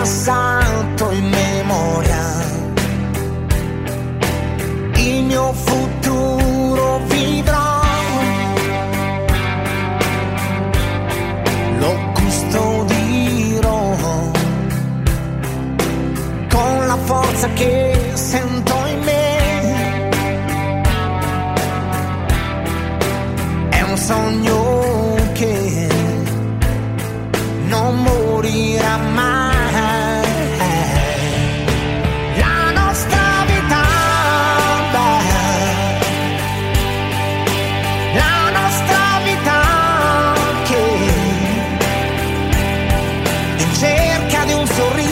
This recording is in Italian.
passato in memoria. Il mio futuro vivrò, lo custodirò con la forza che sento in me. È un sogno che non morirà mai. La nostra vita, la nostra vita che in cerca di un sorriso